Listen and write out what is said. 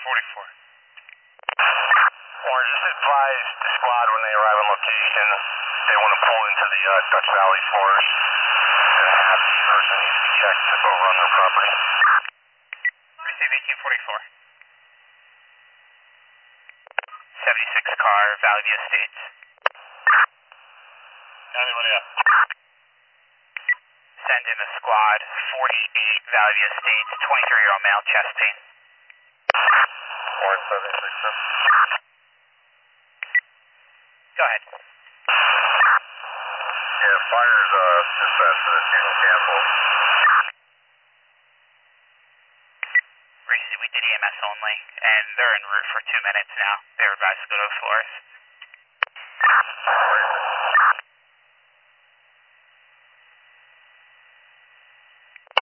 44. Or just advise the squad when they arrive on location, they want to pull into the Dutch Valley Forest and have the person needs to be checked over on their property. Receive 1844. 76 car, Valley View Estates. Anybody else? Send in a squad, 48 Valley View Estates, 23-year-old male, chest pain. Warrant 76, sir. Go ahead. Yeah, fire's dispatched to the scene and cancel. Recently, we did EMS only, and they're en route for 2 minutes now. They're advised to go to the florist. Warrant